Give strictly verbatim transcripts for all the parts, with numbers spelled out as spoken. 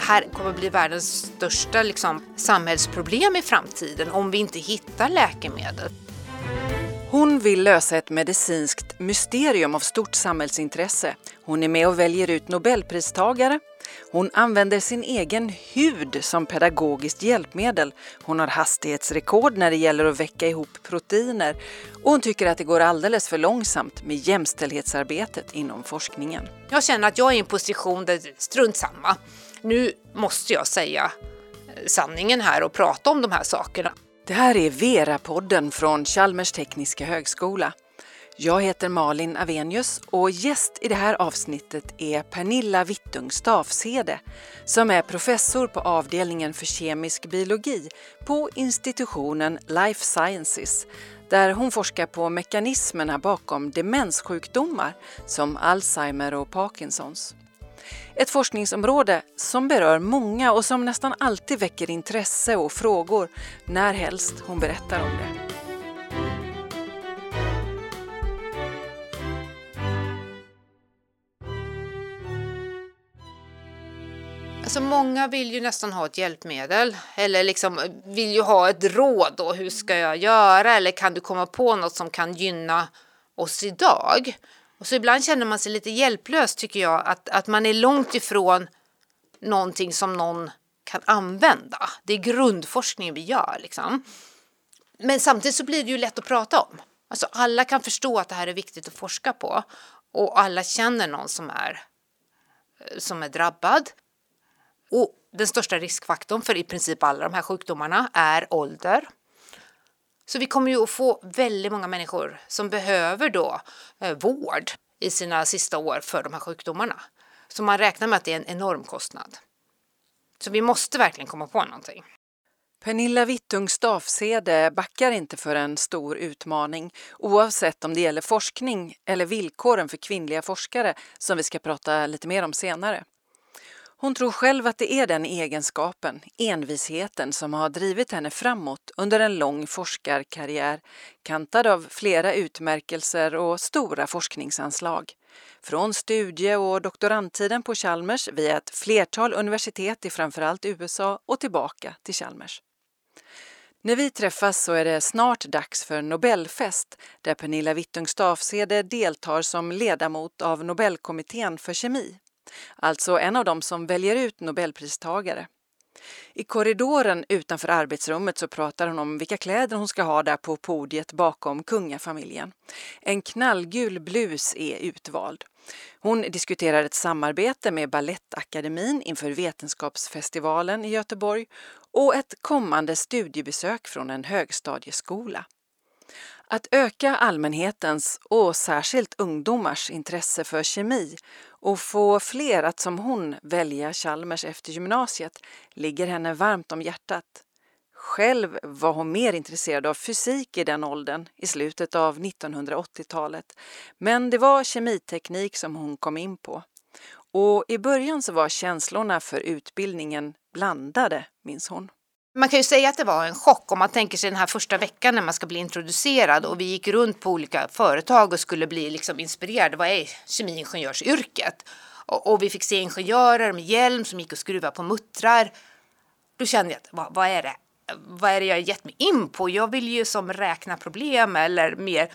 här kommer bli världens största liksom, samhällsproblem i framtiden om vi inte hittar läkemedel. Hon vill lösa ett medicinskt mysterium av stort samhällsintresse. Hon är med och väljer ut Nobelpristagare. Hon använder sin egen hud som pedagogiskt hjälpmedel. Hon har hastighetsrekord när det gäller att väcka ihop proteiner. Och hon tycker att det går alldeles för långsamt med jämställdhetsarbetet inom forskningen. Jag känner att jag är i en position där det är strunt samma. Nu måste jag säga sanningen här och prata om de här sakerna. Det här är Vera-podden från Chalmers tekniska högskola. Jag heter Malin Avenius och gäst i det här avsnittet är Pernilla Vittung Stafsede som är professor på avdelningen för kemisk biologi på institutionen Life Sciences där hon forskar på mekanismerna bakom demenssjukdomar som Alzheimer och Parkinsons. Ett forskningsområde som berör många och som nästan alltid väcker intresse och frågor när helst hon berättar om det. Alltså många vill ju nästan ha ett hjälpmedel eller liksom vill ju ha ett råd då, hur ska jag göra eller kan du komma på något som kan gynna oss idag? Och så ibland känner man sig lite hjälplös tycker jag att, att man är långt ifrån någonting som någon kan använda. Det är grundforskning vi gör liksom. Men samtidigt så blir det ju lätt att prata om. Alltså alla kan förstå att det här är viktigt att forska på och alla känner någon som är, som är drabbad. Och den största riskfaktorn för i princip alla de här sjukdomarna är ålder. Så vi kommer ju att få väldigt många människor som behöver då eh, vård i sina sista år för de här sjukdomarna. Så man räknar med att det är en enorm kostnad. Så vi måste verkligen komma på någonting. Pernilla Vittung Stafsede backar inte för en stor utmaning oavsett om det gäller forskning eller villkoren för kvinnliga forskare som vi ska prata lite mer om senare. Hon tror själv att det är den egenskapen, envisheten, som har drivit henne framåt under en lång forskarkarriär, kantad av flera utmärkelser och stora forskningsanslag. Från studie- och doktorandtiden på Chalmers via ett flertal universitet i framförallt U S A och tillbaka till Chalmers. När vi träffas så är det snart dags för Nobelfest där Pernilla Vittung Stafsede deltar som ledamot av Nobelkommittén för kemi. Alltså en av dem som väljer ut Nobelpristagare. I korridoren utanför arbetsrummet så pratar hon om vilka kläder hon ska ha där på podiet bakom kungafamiljen. En knallgul blus är utvald. Hon diskuterar ett samarbete med Balettakademin inför Vetenskapsfestivalen i Göteborg och ett kommande studiebesök från en högstadieskola. Att öka allmänhetens och särskilt ungdomars intresse för kemi och få fler att som hon välja Chalmers efter gymnasiet ligger henne varmt om hjärtat. Själv var hon mer intresserad av fysik i den åldern i slutet av nittonhundraåttiotalet. Men det var kemiteknik som hon kom in på. Och i början så var känslorna för utbildningen blandade, minns hon. Man kan ju säga att det var en chock om man tänker sig den här första veckan när man ska bli introducerad och vi gick runt på olika företag och skulle bli liksom inspirerade. Vad är kemiingenjörsyrket? Och, och vi fick se ingenjörer med hjälm som gick och skruvade på muttrar. Då kände jag att vad, vad är det? Vad är det jag har gett mig in på? Jag vill ju som räkna problem eller mer.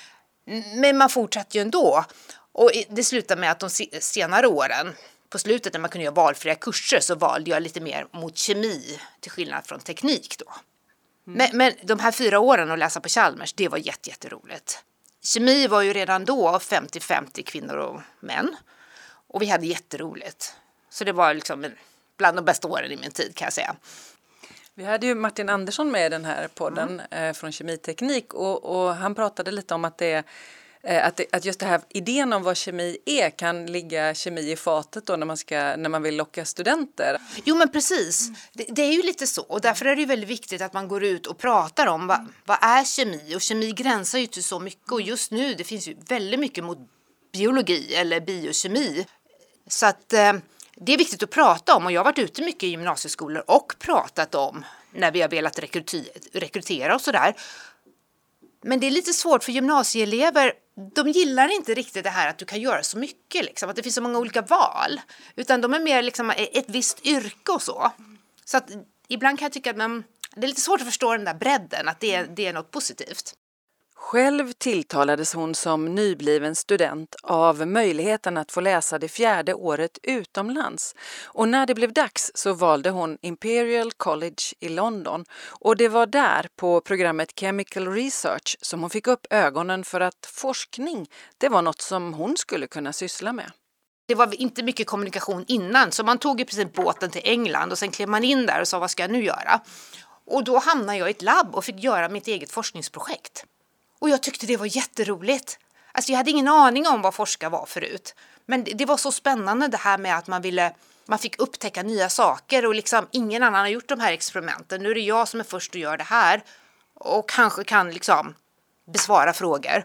Men man fortsatte ju ändå. Och det slutade med att de senare åren, på slutet när man kunde göra valfria kurser, så valde jag lite mer mot kemi till skillnad från teknik då. Mm. Men, men de här fyra åren att läsa på Chalmers, det var jätte, jätteroligt. Kemi var ju redan då femtio femtio kvinnor och män. Och vi hade jätteroligt. Så det var liksom bland de bästa åren i min tid kan jag säga. Vi hade ju Martin Andersson med i den här podden mm. eh, från Kemiteknik och, och han pratade lite om att det Att, det, att just det här idén om vad kemi är kan ligga kemi i fatet då när man, ska, när man vill locka studenter. Jo men precis, mm. det, det är ju lite så och därför är det ju väldigt viktigt att man går ut och pratar om vad, vad är kemi och kemi gränsar ju till så mycket och just nu det finns ju väldigt mycket mot biologi eller biokemi så att eh, det är viktigt att prata om och jag har varit ute mycket i gymnasieskolor och pratat om när vi har velat rekrytera, rekrytera och sådär. Men det är lite svårt för gymnasieelever. De gillar inte riktigt det här att du kan göra så mycket. Liksom, att det finns så många olika val. Utan de är mer liksom ett visst yrke och så. Så att ibland kan jag tycka att man, det är lite svårt att förstå den där bredden. Att det, det är något positivt. Själv tilltalades hon som nybliven student av möjligheten att få läsa det fjärde året utomlands. Och när det blev dags så valde hon Imperial College i London. Och det var där på programmet Chemical Research som hon fick upp ögonen för att forskning, det var något som hon skulle kunna syssla med. Det var inte mycket kommunikation innan, så man tog i princip båten till England och sen klev man in där och sa vad ska jag nu göra? Och då hamnade jag i ett labb och fick göra mitt eget forskningsprojekt. Och jag tyckte det var jätteroligt. Alltså jag hade ingen aning om vad forska var förut. Men det, det var så spännande det här med att man ville, man fick upptäcka nya saker och liksom ingen annan har gjort de här experimenten. Nu är det jag som är först och gör det här och kanske kan liksom besvara frågor.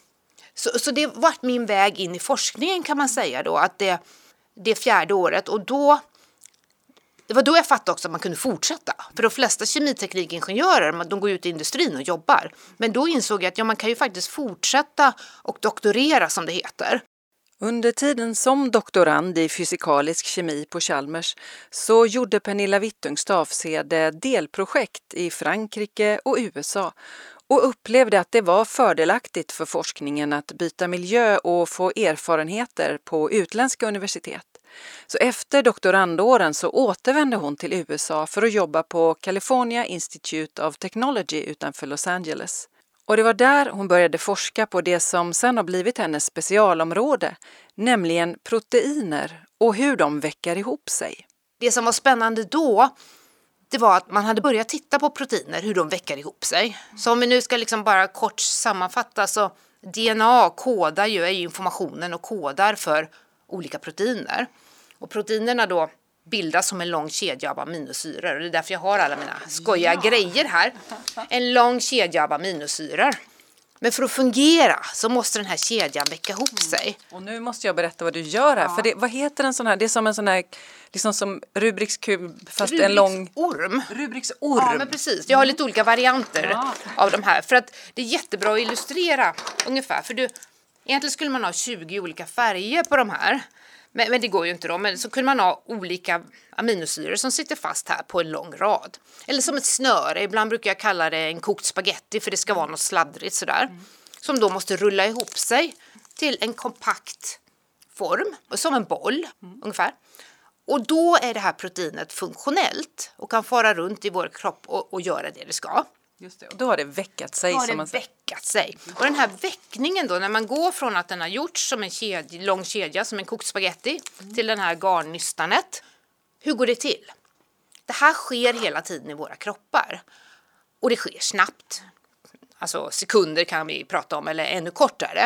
Så, så det var min väg in i forskningen kan man säga då, att det, det fjärde året och då det var då jag fattade också att man kunde fortsätta. För de flesta kemiteknikingenjörer, de går ut i industrin och jobbar. Men då insåg jag att ja, man kan ju faktiskt fortsätta och doktorera som det heter. Under tiden som doktorand i fysikalisk kemi på Chalmers så gjorde Pernilla Vittung Stafsede delprojekt i Frankrike och U S A och upplevde att det var fördelaktigt för forskningen att byta miljö och få erfarenheter på utländska universitet. Så efter doktorandåren så återvände hon till U S A för att jobba på California Institute of Technology utanför Los Angeles. Och det var där hon började forska på det som sen har blivit hennes specialområde, nämligen proteiner och hur de väcker ihop sig. Det som var spännande då, det var att man hade börjat titta på proteiner, hur de väcker ihop sig. Så om vi nu ska liksom bara kort sammanfatta så D N A kodar ju, är ju informationen och kodar för olika proteiner. Och proteinerna då bildas som en lång kedja av aminosyror. Och det är därför jag har alla mina skojiga ja. grejer här. En lång kedja av aminosyror. Men för att fungera så måste den här kedjan väcka ihop sig. Mm. Och nu måste jag berätta vad du gör här. Ja. För det, vad heter en sån här? Det är som en sån här, liksom som Rubiks kub fast Rubiks en lång... orm. Rubiks orm. Ja, men precis. Jag har lite olika varianter ja. av de här. För att det är jättebra att illustrera ungefär. För du, egentligen skulle man ha tjugo olika färger på de här. Men, men det går ju inte då. Men så kunde man ha olika aminosyror som sitter fast här på en lång rad. Eller som ett snöre. Ibland brukar jag kalla det en kokt spaghetti för det ska vara något sladdrigt sådär. Mm. Som då måste rulla ihop sig till en kompakt form. Som en boll mm. ungefär. Och då är det här proteinet funktionellt och kan fara runt i vår kropp och, och göra det det ska. Just det. Och då har det väckat sig. Då har som det man... väckat sig. Och den här väckningen då, när man går från att den har gjorts som en kedja, lång kedja, som en kokt spaghetti, mm. till den här garnnystanet. Hur går det till? Det här sker hela tiden i våra kroppar. Och det sker snabbt. Alltså sekunder kan vi prata om, eller ännu kortare.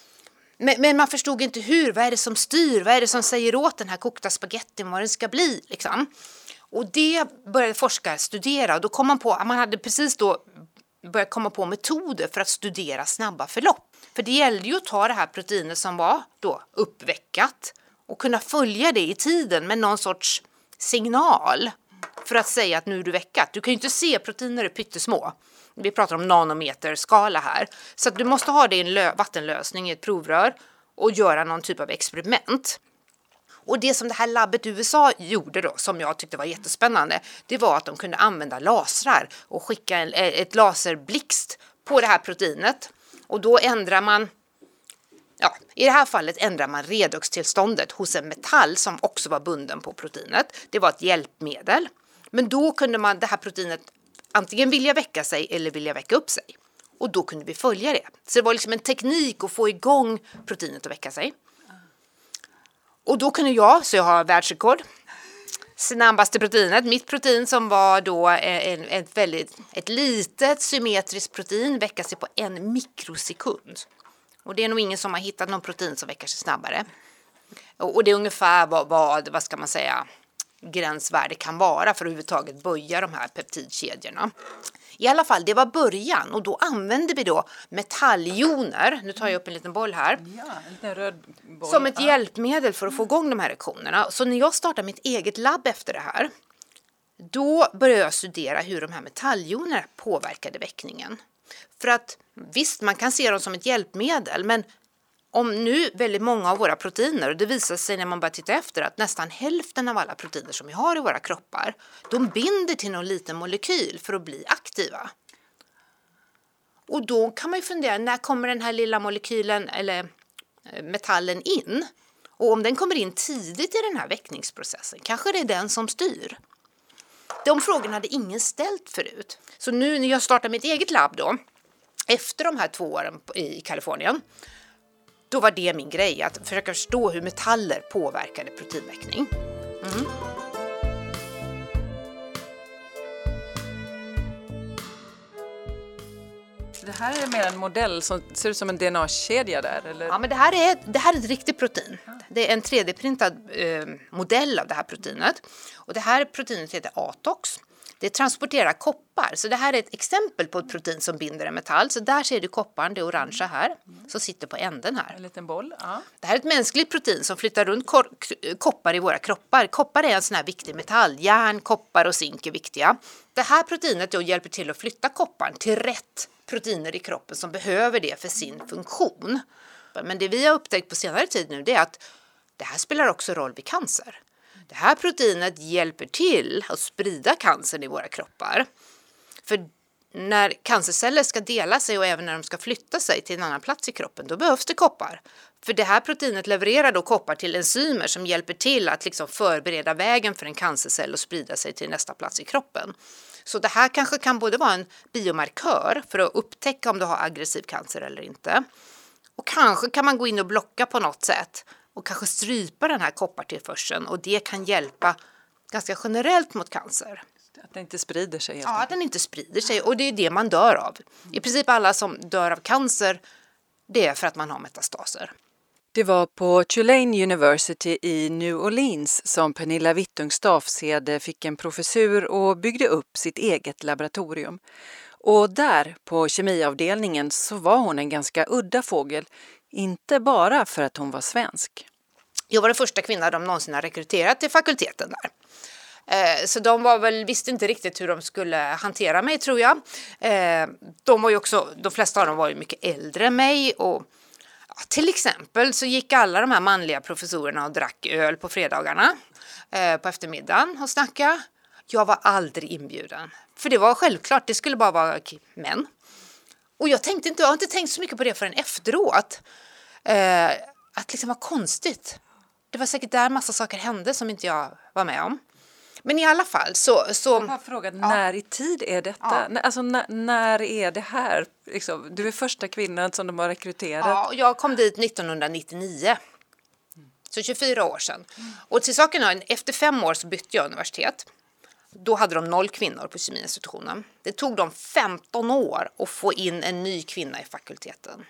Men, men man förstod inte hur, vad är det som styr, vad är det som säger åt den här kokta spagettin vad den ska bli liksom. Och det började forskare studera och då kom man på att man hade precis då börjat komma på metoder för att studera snabba förlopp. För det gällde ju att ta det här proteinet som var då uppväckat och kunna följa det i tiden med någon sorts signal för att säga att nu är du väckat. Du kan ju inte se proteiner är pyttesmå. Vi pratar om nanometerskala här. Så att du måste ha det i en lö- vattenlösning i ett provrör och göra någon typ av experiment. Och det som det här labbet i U S A gjorde då, som jag tyckte var jättespännande, det var att de kunde använda lasrar och skicka en, ett laserblixt på det här proteinet. Och då ändrar man, ja, i det här fallet ändrar man redoxtillståndet hos en metall som också var bunden på proteinet. Det var ett hjälpmedel. Men då kunde man det här proteinet antingen vilja väcka sig eller vilja väcka upp sig. Och då kunde vi följa det. Så det var liksom en teknik att få igång proteinet att väcka sig. Och då kunde jag, så jag har världsrekord, snabbaste proteinet, mitt protein som var då en, ett väldigt ett litet symmetriskt protein väcka sig på en mikrosekund. Och det är nog ingen som har hittat någon protein som väcker sig snabbare. Och, och det är ungefär vad, vad, vad ska man säga, gränsvärde kan vara för att överhuvudtaget böja de här peptidkedjorna. I alla fall, det var början och då använde vi då metalljoner, nu tar jag upp en liten boll här, ja, en liten röd boll. Som ett hjälpmedel för att få igång de här reaktionerna. Så när jag startade mitt eget labb efter det här, då började jag studera hur de här metalljonerna påverkade väckningen. För att visst, man kan se dem som ett hjälpmedel, men om nu väldigt många av våra proteiner, och det visar sig när man börjar titta efter att nästan hälften av alla proteiner som vi har i våra kroppar, de binder till någon liten molekyl för att bli aktiva. Och då kan man ju fundera, när kommer den här lilla molekylen eller metallen in? Och om den kommer in tidigt i den här väckningsprocessen, kanske det är den som styr. De frågorna hade ingen ställt förut. Så nu när jag startar mitt eget labb då, efter de här två åren i Kalifornien, då var det min grej, att försöka förstå hur metaller påverkade proteinväckning. Mm. Det här är mer en modell som ser ut som en D N A-kedja där, eller? Ja, men det här är, det här är ett riktigt protein. Det är en tre D-printad eh, modell av det här proteinet. Och det här proteinet heter Atox. Det transporterar koppar. Så det här är ett exempel på ett protein som binder en metall. Så där ser du kopparn, det orangea här, som sitter på änden här. En liten boll, ja. Det här är ett mänskligt protein som flyttar runt kor- koppar i våra kroppar. Koppar är en sån här viktig metall. Järn, koppar och zink är viktiga. Det här proteinet då hjälper till att flytta kopparn till rätt proteiner i kroppen som behöver det för sin funktion. Men det vi har upptäckt på senare tid nu, det är att det här spelar också roll vid cancer. Det här proteinet hjälper till att sprida cancern i våra kroppar. För när cancerceller ska dela sig och även när de ska flytta sig till en annan plats i kroppen, då behövs det koppar. För det här proteinet levererar då koppar till enzymer som hjälper till att liksom förbereda vägen för en cancercell och sprida sig till nästa plats i kroppen. Så det här kanske kan både vara en biomarkör för att upptäcka om du har aggressiv cancer eller inte. Och kanske kan man gå in och blocka på något sätt och kanske strypa den här koppartillförseln, och det kan hjälpa ganska generellt mot cancer. Att den inte sprider sig. Helt ja, att den inte sprider sig, och det är det man dör av. I princip alla som dör av cancer, det är för att man har metastaser. Det var på Tulane University i New Orleans som Pernilla Vittung Stafsede fick en professur och byggde upp sitt eget laboratorium. Och där på kemiavdelningen så var hon en ganska udda fågel, inte bara för att hon var svensk. Jag var den första kvinnan de någonsin har rekryterat till fakulteten där. Så de var väl, visste inte riktigt hur de skulle hantera mig, tror jag. De var ju också, de flesta av dem var ju mycket äldre än mig, och ja, till exempel så gick alla de här manliga professorerna och drack öl på fredagarna på eftermiddagen och snacka. Jag var aldrig inbjuden, för det var självklart, det skulle bara vara män. Och jag tänkte inte, jag har inte tänkt så mycket på det förrän efteråt. Att liksom var konstigt. Det var säkert där massa saker hände som inte jag var med om. Men i alla fall så... så jag har frågat, ja. När i tid är detta? Ja. Alltså när, när är det här? Liksom, du är första kvinnan som de har rekryterat. Ja, jag kom dit nittonhundranittionio. Så tjugofyra år sedan. Mm. Och till saken, efter fem år så bytte jag universitet. Då hade de noll kvinnor på kemiinstitutionen. Det tog dem femton år att få in en ny kvinna i fakulteten.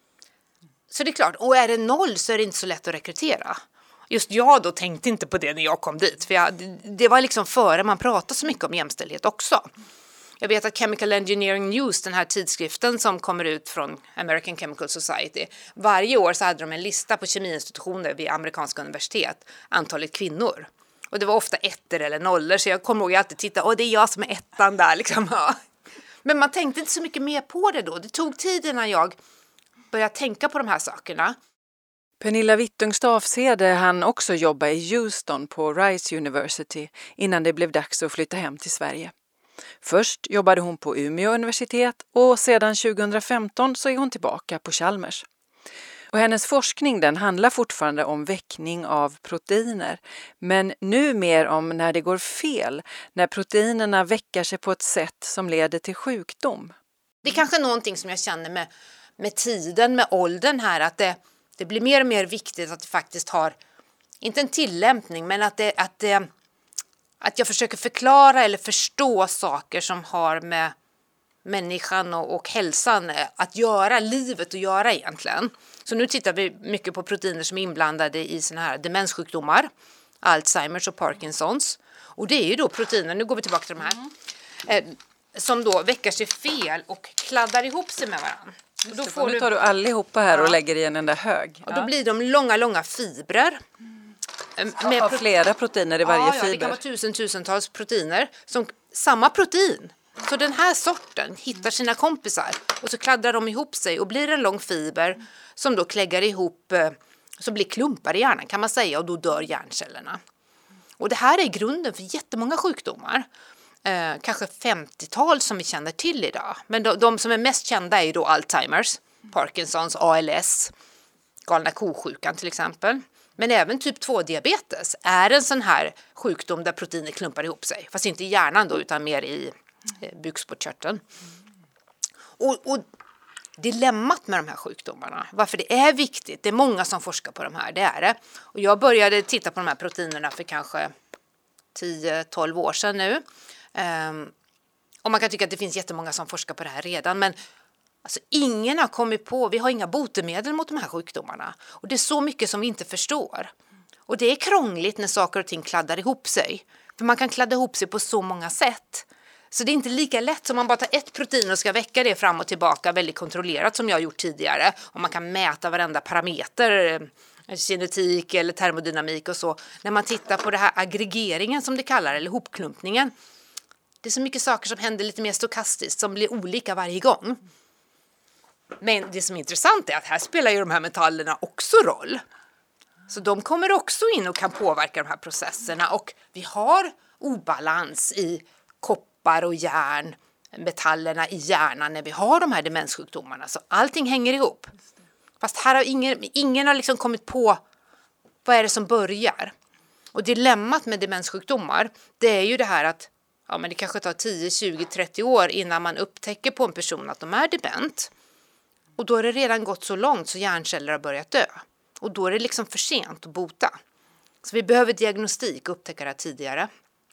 Så det är klart, och är det noll så är det inte så lätt att rekrytera. Just jag då tänkte inte på det när jag kom dit. För jag, det var liksom före man pratade så mycket om jämställdhet också. Jag vet att Chemical Engineering News, den här tidskriften som kommer ut från American Chemical Society, varje år så hade de en lista på kemiinstitutioner vid amerikanska universitet, antalet kvinnor. Och det var ofta ettor eller nollor, så jag kommer ihåg att jag alltid titta, och det är jag som är ettan där liksom. Men man tänkte inte så mycket mer på det då. Det tog tid innan jag började tänka på de här sakerna. Pernilla Vittung Stafsede hann också jobba i Houston på Rice University innan det blev dags att flytta hem till Sverige. Först jobbade hon på Umeå universitet och sedan tjugohundrafemton så är hon tillbaka på Chalmers. Och hennes forskning den handlar fortfarande om väckning av proteiner, men nu mer om när det går fel, när proteinerna väckar sig på ett sätt som leder till sjukdom. Det är kanske någonting som jag känner med, med tiden, med åldern här, att det, det blir mer och mer viktigt att det faktiskt har, inte en tillämpning, men att, det, att, det, att jag försöker förklara eller förstå saker som har med människan och, och hälsan att göra, livet att göra egentligen. Så nu tittar vi mycket på proteiner som är inblandade i såna här demenssjukdomar, Alzheimers och Parkinsons. Och det är ju då proteiner, nu går vi tillbaka till de här, mm. eh, som då väcker sig fel och kladdar ihop sig med varandra. Och då får nu tar du allihopa här, ja, och lägger i en enda hög. Och då blir de långa, långa fibrer. Mm. Med ja, flera proteiner i varje ja, fiber. Ja, det kan vara tusen, tusentals proteiner. Som, samma protein Så den här sorten hittar sina kompisar och så kladdar de ihop sig och blir en lång fiber som då kläggar ihop, som blir klumpar i hjärnan kan man säga, och då dör hjärncellerna. Och det här är grunden för jättemånga sjukdomar. Eh, kanske femtiotal som vi känner till idag. Men de, de som är mest kända är ju då Alzheimers, Parkinsons, A L S, galna ko-sjukan till exempel. Men även typ två-diabetes är en sån här sjukdom där proteiner klumpar ihop sig. Fast inte i hjärnan då, utan mer i eh, bukspottkörteln. Och, och dilemmat med de här sjukdomarna, varför det är viktigt, det är många som forskar på de här, det är det. Och jag började titta på de här proteinerna för kanske tio tolv år sedan nu. Um, och man kan tycka att det finns jättemånga som forskar på det här redan, men alltså, ingen har kommit på, vi har inga botemedel mot de här sjukdomarna. Och det är så mycket som vi inte förstår. Och det är krångligt när saker och ting kladdar ihop sig. För man kan kladda ihop sig på så många sätt. Så det är inte lika lätt som man bara tar ett protein och ska väcka det fram och tillbaka väldigt kontrollerat som jag har gjort tidigare. Och man kan mäta varenda parameter, genetik eller termodynamik och så. När man tittar på det här aggregeringen som det kallar, eller hopklumpningen. Det är så mycket saker som händer lite mer stokastiskt som blir olika varje gång. Men det som är intressant är att här spelar ju de här metallerna också roll. Så de kommer också in och kan påverka de här processerna. Och vi har obalans i koppar och järn, metallerna i hjärnan när vi har de här demenssjukdomarna. Så allting hänger ihop. Fast här har ingen, ingen har liksom kommit på vad är det som börjar. Och dilemmat med demenssjukdomar, det är ju det här att ja, men det kanske tar tio, tjugo, trettio år innan man upptäcker på en person att de är dement. Och då är det redan gått så långt så hjärnceller har börjat dö. Och då är det liksom för sent att bota. Så vi behöver diagnostik och upptäcka det tidigare.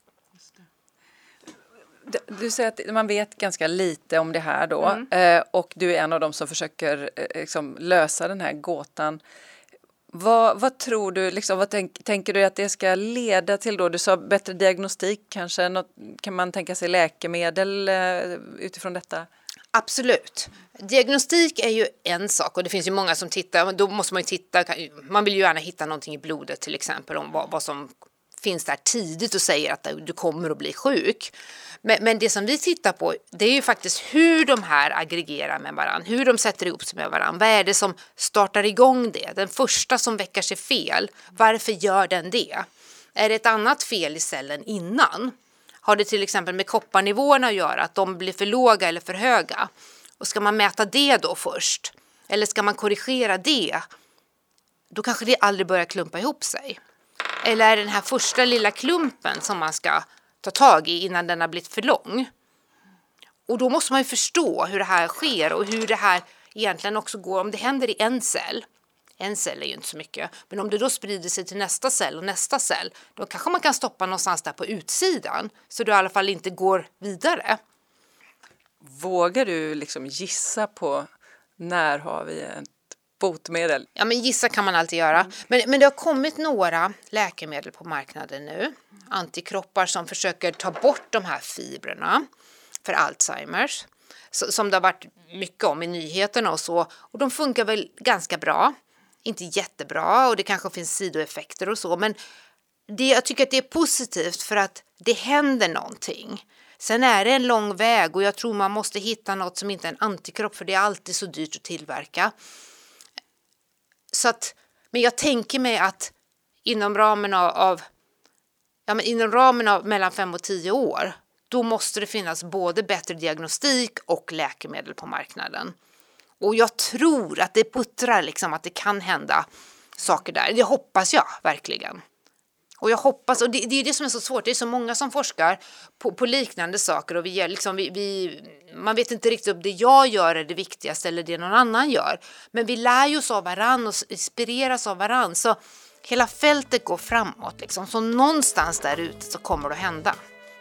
Du säger att man vet ganska lite om det här då. Mm. Eh, och du är en av dem som försöker eh, liksom lösa den här gåtan. Vad, vad tror du, liksom, vad tänk, tänker du att det ska leda till då? Du sa bättre diagnostik, kanske något, kan man tänka sig läkemedel eh, utifrån detta? Absolut. Diagnostik är ju en sak och det finns ju många som tittar, då måste man ju titta, man vill ju gärna hitta någonting i blodet till exempel om vad, vad som finns där tidigt och säger att du kommer att bli sjuk. Men, men det som vi tittar på, det är ju faktiskt hur de här aggregerar med varandra, hur de sätter ihop sig med varandra. Vad är det som startar igång det? Den första som väcker sig fel, varför gör den det? Är det ett annat fel i cellen innan? Har det till exempel med kopparnivåerna att göra, att de blir för låga eller för höga? Och ska man mäta det då först? Eller ska man korrigera det? Då kanske det aldrig börjar klumpa ihop sig. Eller är det den här första lilla klumpen som man ska ta tag i innan den har blivit för lång? Och då måste man ju förstå hur det här sker och hur det här egentligen också går. Om det händer i en cell, en cell är ju inte så mycket, men om det då sprider sig till nästa cell och nästa cell, då kanske man kan stoppa någonstans där på utsidan så du i alla fall inte går vidare. Vågar du liksom gissa på när har vi ett botemedel? Ja, men gissa kan man alltid göra. Men, men det har kommit några läkemedel på marknaden nu. Antikroppar som försöker ta bort de här fibrerna för Alzheimers. Så, som det har varit mycket om i nyheterna och så. Och de funkar väl ganska bra. Inte jättebra och det kanske finns sidoeffekter och så. Men det, jag tycker att det är positivt för att det händer någonting. Sen är det en lång väg och jag tror man måste hitta något som inte är en antikropp. För det är alltid så dyrt att tillverka. Så att, men jag tänker mig att inom ramen av, av, ja, men inom ramen av mellan fem och tio år, då måste det finnas både bättre diagnostik och läkemedel på marknaden. Och jag tror att det puttrar liksom att det kan hända saker där. Det hoppas jag verkligen. Och jag hoppas, och det, det är det som är så svårt, det är så många som forskar på, på liknande saker och vi, liksom, vi, vi, man vet inte riktigt om det jag gör är det viktigaste eller det någon annan gör. Men vi lär ju oss av varann och inspireras av varann, så hela fältet går framåt. Liksom. Så någonstans där ute så kommer det att hända.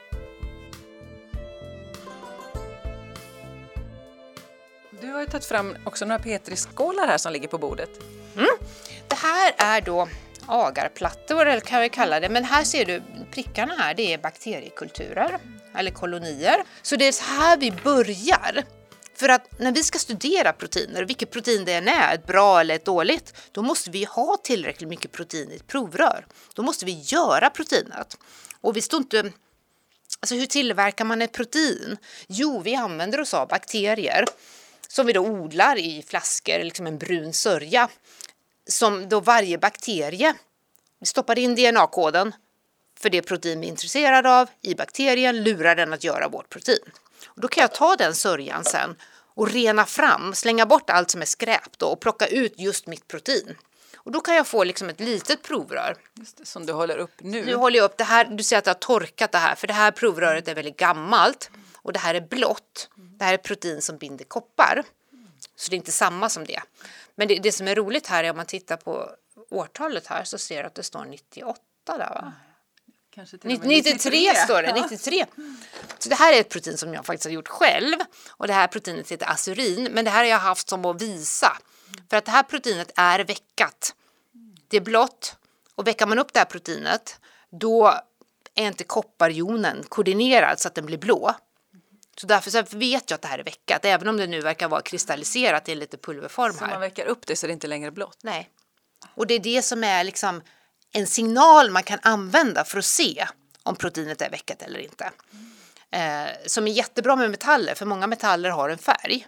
Du har ju tagit fram också några Petri-skålar här som ligger på bordet. Mm. Det här är då agarplattor, eller kan vi kalla det. Men här ser du prickarna här, det är bakteriekulturer eller kolonier. Så det är så här vi börjar. För att när vi ska studera proteiner, vilket protein det än är, ett bra eller ett dåligt, då måste vi ha tillräckligt mycket protein i ett provrör. Då måste vi göra proteinet. Och vi står inte, Alltså hur tillverkar man ett protein? Jo, vi använder oss av bakterier som vi då odlar i flaskor, liksom en brun sörja. Som då varje bakterie, vi stoppar in D N A-koden för det protein vi är intresserade av i bakterien, lurar den att göra vårt protein. Och då kan jag ta den sörjan sen och rena fram, slänga bort allt som är skräp då och plocka ut just mitt protein. Och då kan jag få liksom ett litet provrör. Just det, som du håller upp nu. Nu håller jag upp det här, du ser att jag har torkat det här, för det här provröret är väldigt gammalt. Och det här är blått. Det här är protein som binder koppar. Så det är inte samma som det. Men det, det som är roligt här är om man tittar på årtalet här så ser du att det står nittioåtta där, va? Kanske till och med nittiotre står det, nittiotre. Så det här är ett protein som jag faktiskt har gjort själv. Och det här proteinet heter azurin. Men det här har jag haft som att visa. För att det här proteinet är väckat. Det är blått. Och väcker man upp det här proteinet, då är inte kopparjonen koordinerad så att den blir blå. Så därför så vet jag att det här är väckat. Även om det nu verkar vara kristalliserat i en lite pulverform här. Så man väcker upp det så det är inte längre blått? Nej. Och det är det som är liksom en signal man kan använda för att se om proteinet är väckat eller inte. Eh, som är jättebra med metaller, för många metaller har en färg.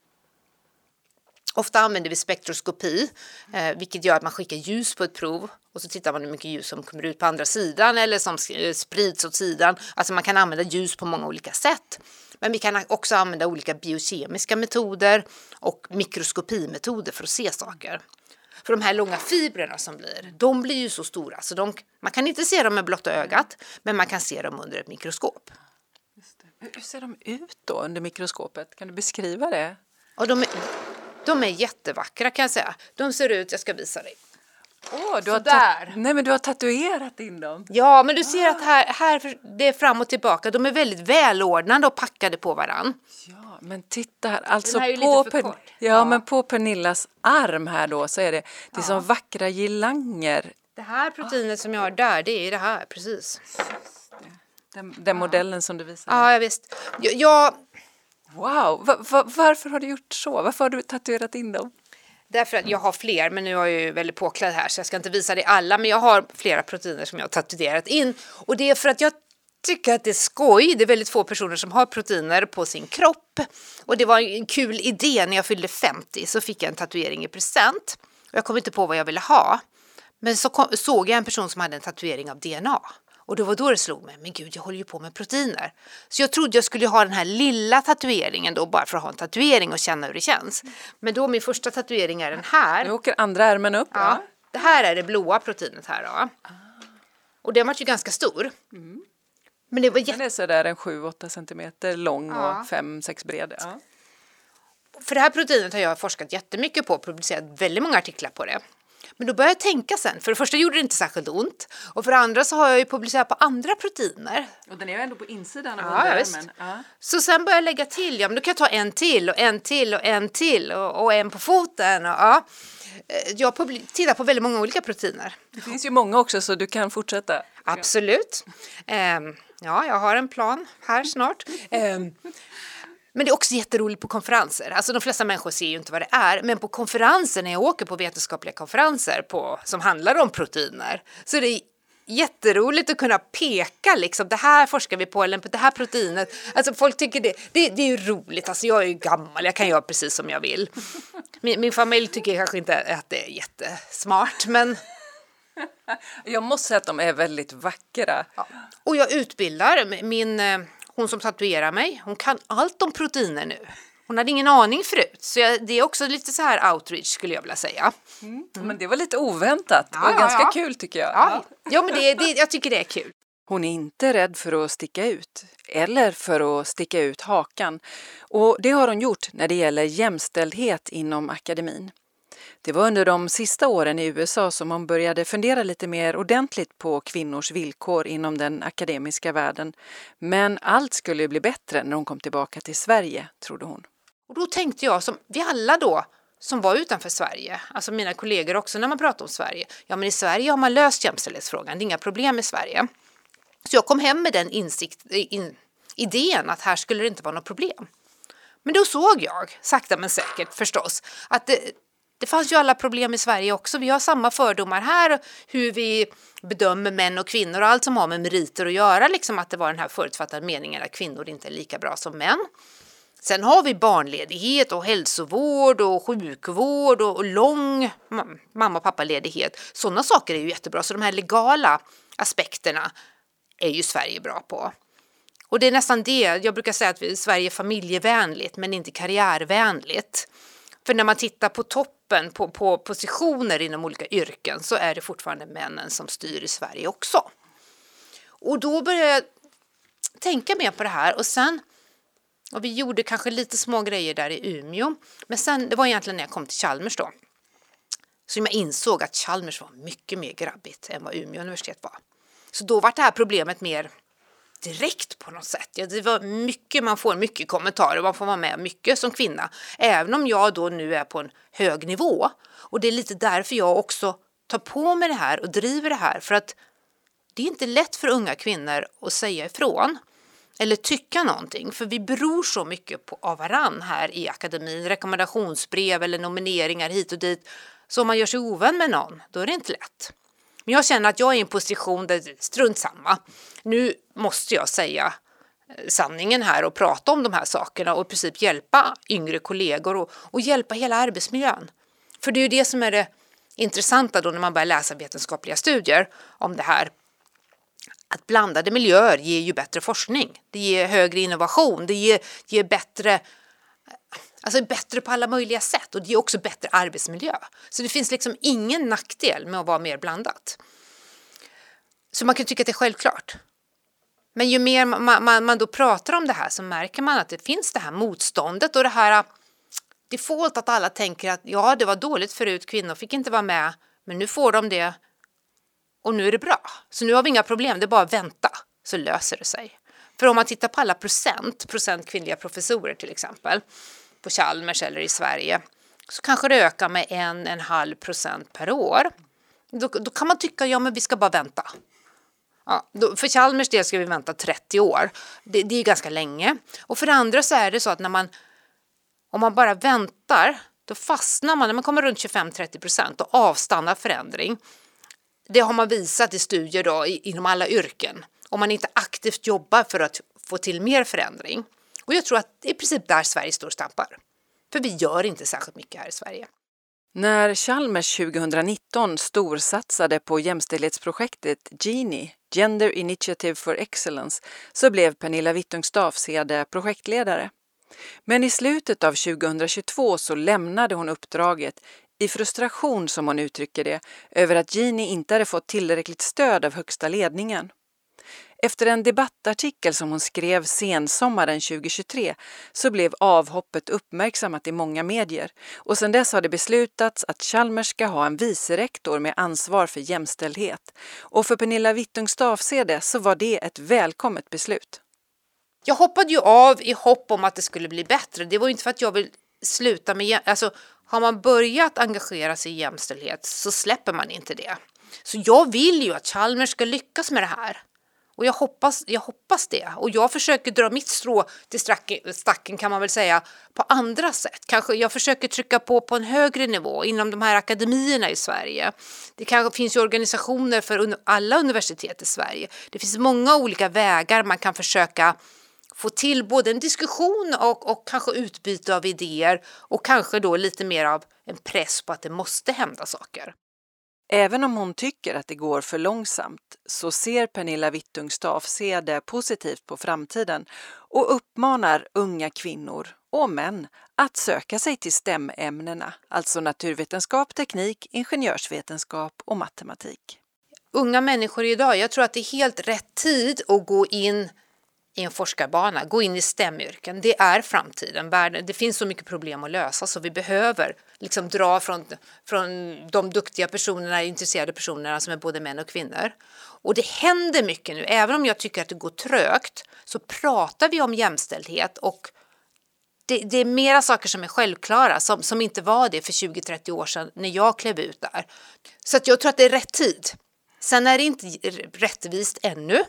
Ofta använder vi spektroskopi, eh, vilket gör att man skickar ljus på ett prov och så tittar man hur mycket ljus som kommer ut på andra sidan eller som sprids åt sidan. Alltså man kan använda ljus på många olika sätt. Men vi kan också använda olika biokemiska metoder och mikroskopimetoder för att se saker. För de här långa fibrerna som blir, de blir ju så stora så de, man kan inte se dem med blotta ögat, men man kan se dem under ett mikroskop. Just det. Hur ser de ut då under mikroskopet? Kan du beskriva det? Och de är, de är jättevackra kan jag säga. De ser ut, jag ska visa dig. Åh, du har där. Nej, men du har tatuerat in dem. Ja, men du ser att här, här det är fram och tillbaka. De är väldigt välordnade och packade på varann. Ja, men titta här. Alltså Den här är ju på, lite för per, kort. ja, Ja. men på Pernillas arm här då så är det, det är som vackra girlanger. Det här proteinet som jag har där, det är det här, precis. Den, den modellen som du visade. Ja, jag visst. Jag, jag, Wow, va, va, varför har du gjort så? Varför har du tatuerat in dem? därför att jag har fler, men nu är jag ju väldigt påklädd här så jag ska inte visa det alla. Men jag har flera proteiner som jag har tatuerat in. Och det är för att jag tycker att det är skoj. Det är väldigt få personer som har proteiner på sin kropp. Och det var en kul idé när jag fyllde femtio så fick jag en tatuering i present. Och jag kom inte på vad jag ville ha. Men så kom, såg jag en person som hade en tatuering av D N A. Och det var då det slog mig, men gud, jag håller ju på med proteiner. Så jag trodde jag skulle ha den här lilla tatueringen då, bara för att ha en tatuering och känna hur det känns. Men då min första tatuering är den här. Nu åker andra ärmen upp. Ja, Ja. det här är det blåa proteinet här då. Och den var ju ganska stor. Mm. Men det var Den jätte... är sådär en sju åtta centimeter lång Ja. och fem sex bred. Ja. För det här proteinet har jag forskat jättemycket på och publicerat väldigt många artiklar på det. Men då började jag tänka sen. För det första gjorde det inte särskilt ont. Och för det andra så har jag ju publicerat på andra proteiner. Och den är ju ändå på insidan av Ja, underarmen. Ja. Så sen började jag lägga till. Ja, men då kan jag ta en till och en till och en till och, och en på foten. Och, ja. Jag publi- tittar på väldigt många olika proteiner. Det finns ju många också så du kan fortsätta. Absolut. Um, ja, jag har en plan här snart. Um, men det är också jätteroligt på konferenser. Alltså de flesta människor ser ju inte vad det är. Men på konferenser, när jag åker på vetenskapliga konferenser på, som handlar om proteiner, så är det jätteroligt att kunna peka liksom, det här forskar vi på, eller på det här proteinet. Alltså folk tycker det, det, det är ju roligt. Alltså jag är ju gammal, jag kan göra precis som jag vill. Min, min familj tycker kanske inte att det är jättesmart, men... Jag måste säga att de är väldigt vackra. Ja. Och jag utbildar min, hon som tatuerar mig, hon kan allt om proteiner nu. Hon hade ingen aning förut, så jag, det är också lite så här outreach skulle jag vilja säga. Mm. Mm. Men det var lite oväntat Ja, och ja, ganska ja. kul tycker jag. Ja, ja men det, det, jag tycker det är kul. Hon är inte rädd för att sticka ut eller för att sticka ut hakan. Och det har hon gjort när det gäller jämställdhet inom akademin. Det var under de sista åren i U S A som hon började fundera lite mer ordentligt på kvinnors villkor inom den akademiska världen. Men allt skulle bli bättre när hon kom tillbaka till Sverige, trodde hon. Och då tänkte jag, som vi alla då som var utanför Sverige, alltså mina kollegor också när man pratar om Sverige, ja men i Sverige har man löst jämställdhetsfrågan, det är inga problem i Sverige. Så jag kom hem med den insikt, in, idén att här skulle det inte vara något problem. Men då såg jag, sakta men säkert förstås, att det, Det fanns ju alla problem i Sverige också. Vi har samma fördomar här, hur vi bedömer män och kvinnor och allt som har med meriter att göra. Liksom att det var den här förutfattade meningen att kvinnor inte är lika bra som män. Sen har vi barnledighet och hälsovård och sjukvård och lång mamma- och pappaledighet. Sådana saker är ju jättebra. Så de här legala aspekterna är ju Sverige bra på. Och det är nästan det. Jag brukar säga att Sverige är familjevänligt men inte karriärvänligt. För när man tittar på toppen, på, på positioner inom olika yrken så är det fortfarande männen som styr i Sverige också. Och då började jag tänka mer på det här och sen, och vi gjorde kanske lite små grejer där i Umeå, men sen, det var egentligen när jag kom till Chalmers då, som jag insåg att Chalmers var mycket mer grabbigt än vad Umeå universitet var. Så då var det här problemet mer direkt på något sätt. Ja, det var mycket, man får mycket kommentarer, man får vara med mycket som kvinna. Även om jag då nu är på en hög nivå. Och det är lite därför jag också tar på mig det här och driver det här. För att det är inte lätt för unga kvinnor att säga ifrån. Eller tycka någonting. För vi beror så mycket på av varann här i akademin. Rekommendationsbrev eller nomineringar hit och dit. Så om man gör sig ovän med någon, då är det inte lätt. Men jag känner att jag är i en position där det är strunt samma. Nu måste jag säga sanningen här och prata om de här sakerna och i princip hjälpa yngre kollegor och, och hjälpa hela arbetsmiljön. För det är ju det som är det intressanta då när man börjar läsa vetenskapliga studier om det här. Att blandade miljöer ger ju bättre forskning. Det ger högre innovation. Det ger, ger bättre, alltså bättre på alla möjliga sätt. Och det ger också bättre arbetsmiljö. Så det finns liksom ingen nackdel med att vara mer blandat. Så man kan tycka att det är självklart. Men ju mer man, man, man då pratar om det här så märker man att det finns det här motståndet. Och det här default att alla tänker att ja, det var dåligt förut. Kvinnor fick inte vara med. Men nu får de det. Och nu är det bra. Så nu har vi inga problem. Det är bara att vänta. Så löser det sig. För om man tittar på alla procent. Procent kvinnliga professorer till exempel. På Chalmers eller i Sverige. Så kanske det ökar med en, en halv procent per år. Då, då kan man tycka, ja men vi ska bara vänta. Ja, då, för Chalmers del ska vi vänta trettio år. Det, det är ganska länge. Och för det andra så är det så att när man, om man bara väntar, då fastnar man, när man kommer runt tjugofem till trettio procent och avstannar förändring. Det har man visat i studier då, inom alla yrken. Om man inte aktivt jobbar för att få till mer förändring. Och jag tror att det är i princip där Sverige står och stampar. För vi gör inte särskilt mycket här i Sverige. När Chalmers tjugonitton storsatsade på jämställdhetsprojektet Gini, Gender Initiative for Excellence, så blev Pernilla Vittung Stafsede projektledare. Men i slutet av tjugohundratjugotvå så lämnade hon uppdraget i frustration, som hon uttrycker det, över att Gini inte hade fått tillräckligt stöd av högsta ledningen. Efter en debattartikel som hon skrev sensommaren tjugohundratjugotre så blev avhoppet uppmärksammat i många medier och sedan dess har det beslutats att Chalmers ska ha en vicerektor med ansvar för jämställdhet. Och för Pernilla Vittung Stafsede så var det ett välkommet beslut. Jag hoppade ju av i hopp om att det skulle bli bättre. Det var ju inte för att jag vill sluta med... Alltså, har man börjat engagera sig i jämställdhet så släpper man inte det. Så jag vill ju att Chalmers ska lyckas med det här. Och jag hoppas, jag hoppas det. Och jag försöker dra mitt strå till stacken kan man väl säga på andra sätt. Kanske jag försöker trycka på på en högre nivå inom de här akademierna i Sverige. Det kanske finns ju organisationer för alla universitet i Sverige. Det finns många olika vägar man kan försöka få till både en diskussion och, och kanske utbyte av idéer. Och kanske då lite mer av en press på att det måste hända saker. Även om hon tycker att det går för långsamt så ser Pernilla Vittung Stafsede positivt på framtiden och uppmanar unga kvinnor och män att söka sig till STEM-ämnena, alltså naturvetenskap, teknik, ingenjörsvetenskap och matematik. Unga människor idag, jag tror att det är helt rätt tid att gå in i en forskarbana, gå in i STEM-yrken. Det är framtiden. Det finns så mycket problem att lösa så vi behöver liksom dra från, från de duktiga personerna, intresserade personerna som är både män och kvinnor. Och det händer mycket nu. Även om jag tycker att det går trögt så pratar vi om jämställdhet och det, det är mera saker som är självklara som, som inte var det för tjugo till trettio år sedan när jag klev ut där. Så att jag tror att det är rätt tid. Sen är det inte rättvist ännu.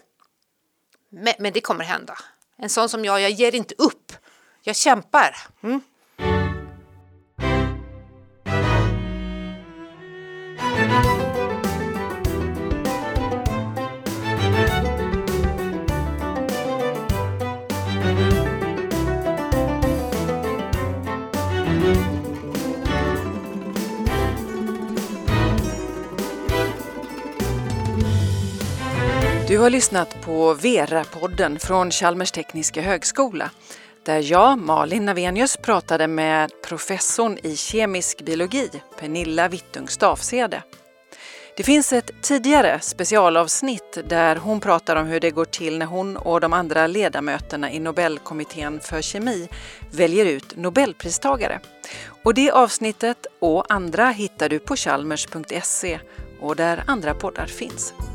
Men, men det kommer hända. En sån som jag, jag ger inte upp. Jag kämpar. Mm. Du har lyssnat på Vera-podden från Chalmers tekniska högskola, där jag, Malin Navenius, pratade med professorn i kemisk biologi, Pernilla Vittung Stafsede. Det finns ett tidigare specialavsnitt där hon pratar om hur det går till när hon och de andra ledamöterna i Nobelkommittén för kemi väljer ut Nobelpristagare. Och det avsnittet och andra hittar du på chalmers punkt se och där andra poddar finns.